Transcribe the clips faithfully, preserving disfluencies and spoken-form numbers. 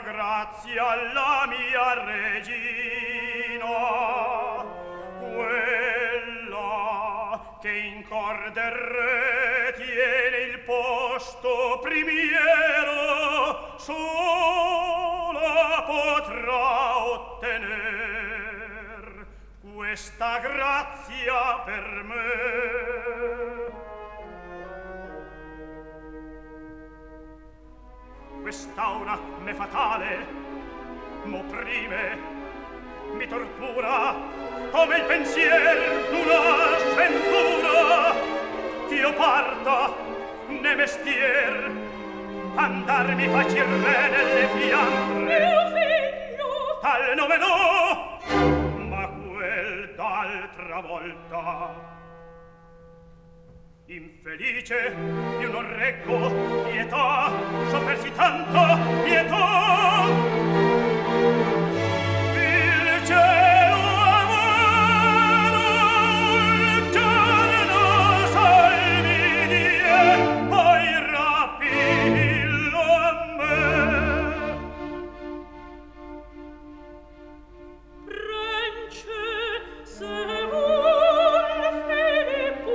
grazia alla mia regina, quella che in cor del re tiene il posto primiero, sola potrà ottener questa grazia per me. Quest'aura m'è fatale, m'opprime, mi tortura come il pensier d'una sventura, ch'io parta né mestier, andar mi facir re nelle fiandre. Mio figlio! Tal nome no, ma quel d'altra volta. Infelice, io non reggo pietà, soffersi tanta pietà. Il cielo amaro, il giorno salvi die, poi rapillo a me. Prence, se vuol Filippo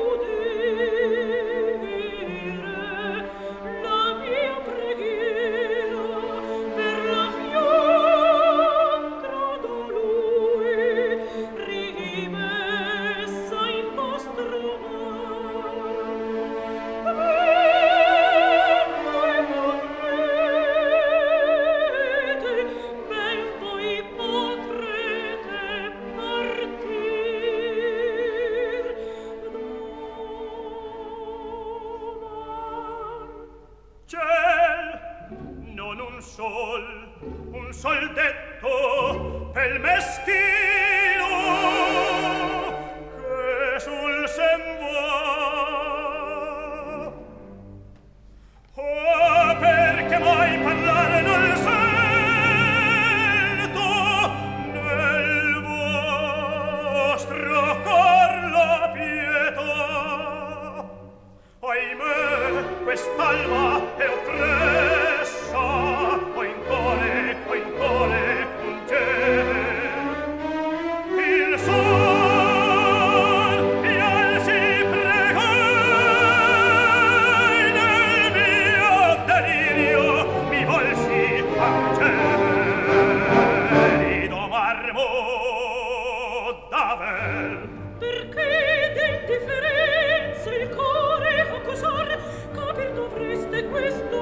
soldetto pel meschino che sul sen va. Oh, perché mai parlare non sento nel vostro cor la pietà? Ahimè, quest'alba è oppressa, ho in core, ho in core un gel. Il sol piansi pregai nel mio delirio, mi volsi a gelido marmo d'avel. Perché d'indifferenza il core o cosar capir dovreste questo